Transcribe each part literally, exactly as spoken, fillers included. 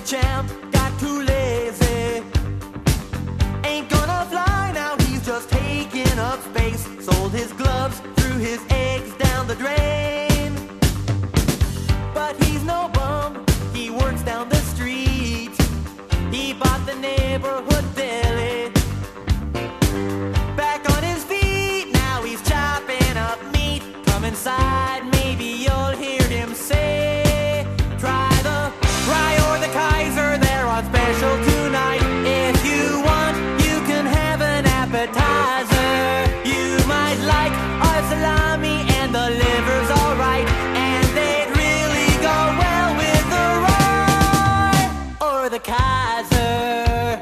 the champ got too lazy. Ain't gonna fly now, he's just taking up space. Sold his gloves, threw his eggs down the drain. But he's no bum, he works down the street. He bought the neighborhood deli. Back on his feet, now he's chopping up meat. Come inside, maybe you'll hear him say, try the fry or the Kaiser, they're on special tonight. If you want, you can have an appetizer. You might like our salami and the liver's alright, and they'd really go well with the rye or the Kaiser.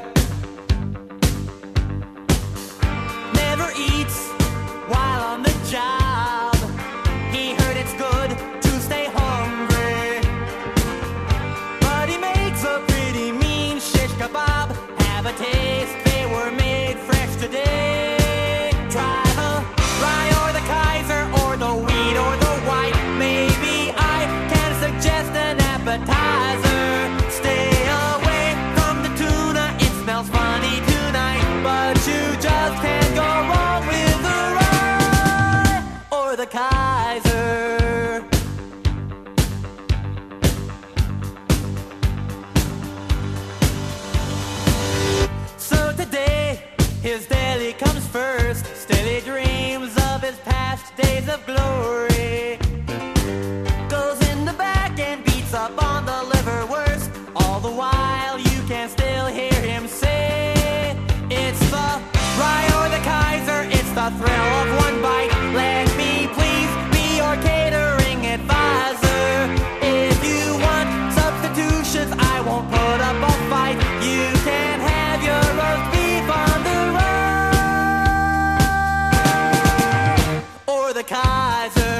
Never eats while on the job. He heard it's good to stay hungry, but he makes a pretty mean shish kebab. Have a taste, they were made fresh today. Try the rye or the Kaiser, or the wheat or the white. Maybe I can suggest an appetizer. Stay away from the tuna, it smells funny tonight, but you just can't go wrong with the rye or the Kaiser. So today, his deli comes first. Still he dreams of his past days of glory. Goes in the back and beats up on the liverwurst. All the while you can still hear him say, it's the rye or the Kaiser, it's the thrill of one bite. Let me please be your catering advisor. If you want substitutions, I won't put up a fight. You can have your roast beef on the rye or the Kaiser.